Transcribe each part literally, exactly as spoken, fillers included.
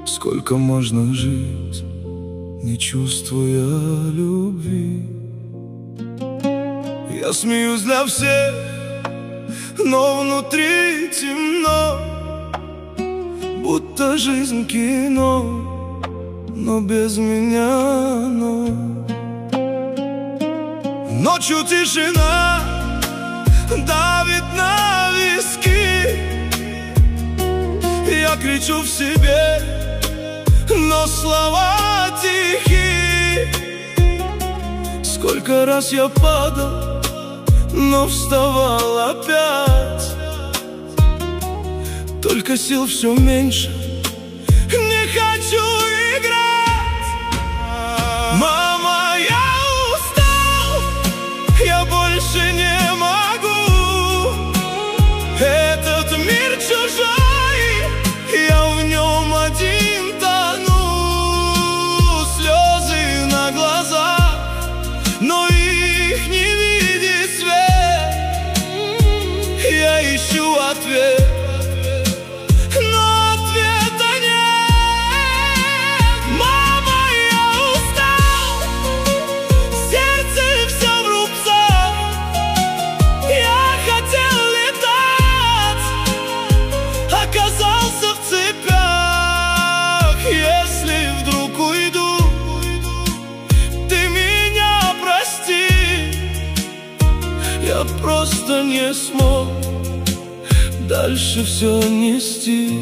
Сколько можно жить, не чувствуя любви? Я смеюсь для всех, но внутри темно, будто жизнь кино, но без меня, но ночью тишина давит на виски. Я кричу в себе, но слова тихи. Сколько раз я падал, но вставал опять. Только сил все меньше, не хочу играть. Мама, я устал, я больше не могу. Этот мир чужой, я в нем один тону. Слезы на глазах, но их не видит свет. Я ищу ответ, но ответа нет. Мама, я устал, сердце все в рубцах. Я хотел летать, оказался в цепях. Если вдруг уйду, ты меня прости. Я просто не смог дальше все нести.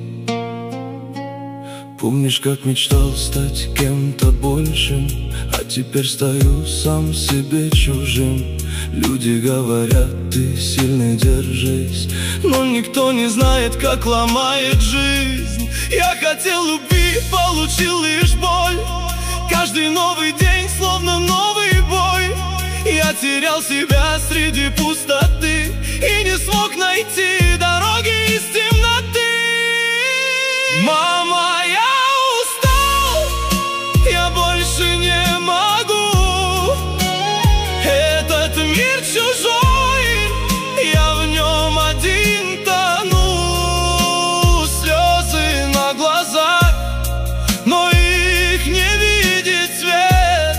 Помнишь, как мечтал стать кем-то большим, а теперь стою сам себе чужим. Люди говорят, ты сильный, держись, но никто не знает, как ломает жизнь. Я хотел любви, получил лишь боль. Каждый новый день словно новый бой. Я терял себя среди пустоты и не смог найти дороги из темноты. Мама, я устал, я больше не могу. Этот мир чужой, я в нем один тону. Слезы на глазах, но их не видит свет.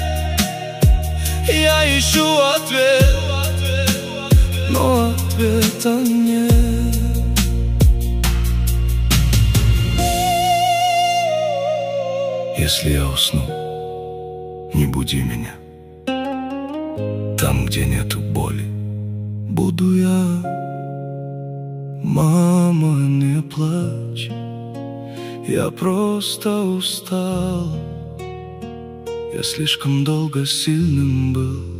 Я ищу ответ, но ответа нет. Если я усну, не буди меня. Там, где нету боли, буду я. Мама, не плачь, я просто устал. Я слишком долго сильным был.